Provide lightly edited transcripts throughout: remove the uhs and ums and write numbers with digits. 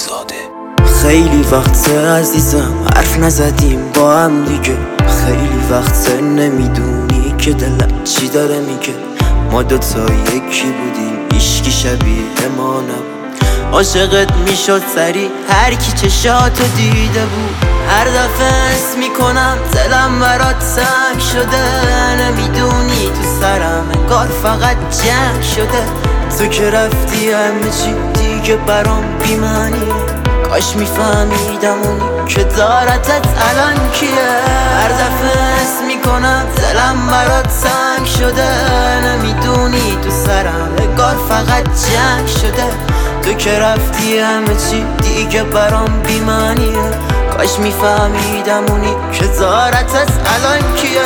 زاده. خیلی وقت عزیزم حرف نزدیم با هم دیگه، خیلی وقت نمیدونی که دلم چی داره میگه. ما دوتا یکی بودیم، هیچکی شبیه ما نبود. عاشقت میشد سری هر کی چشاتو دیده بود. هر دفعه حس میکنم دلم برات تنگ شده، نمیدونی تو سرم انگار فقط جنگ شده. تو که رفتی همه چی دیگه برام بی‌معنیه، کاش میفهمیدم اونی که دارتت الان کیه. هر دفعه حس میکنم دلم برات تنگ شده، نمیدونی تو سرم انگار فقط جنگ شده. تو که رفتی همه چی دیگه برام بی‌معنیه، کاش میفهمیدم اونی که دارتت الان کیه.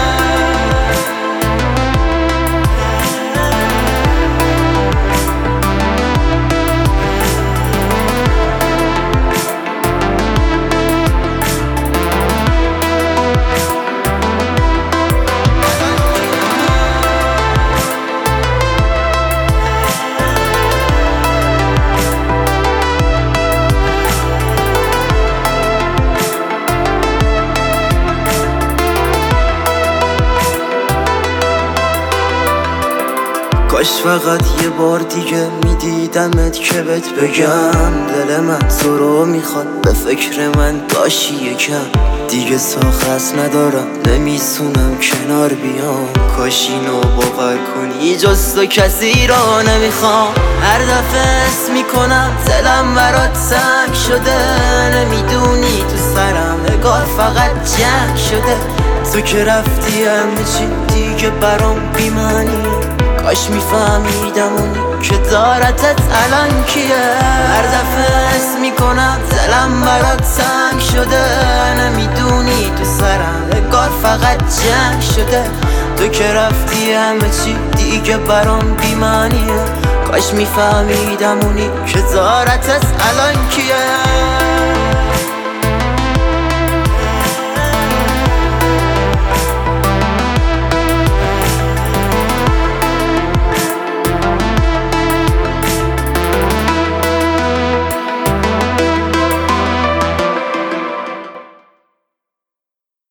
کاش فقط یه بار دیگه میدیدمت که بهت بگم دل من تو رو میخواد، به فکر من باشی یکم. دیگه ساخت ندارم، نمیتونم کنار بیام. کاش اینو باور کنی جز تو کسی رو نمیخوام. هر دفعه حس میکنم دلم برات تنگ شده، نمیدونی تو سرم انگار فقط جنگ شده. تو که رفتی همه چی دیگه برام بی‌معنیه، کاش میفهمیدم اونی که دارتت الان کیه. هر دفعه حس میکنم دلم برات تنگ شده، نمیدونی تو سرم انگار فقط جنگ شده. تو که رفتی همه چی دیگه برام بی‌معنیه، کاش میفهمیدم اونی که دارتت الان کیه.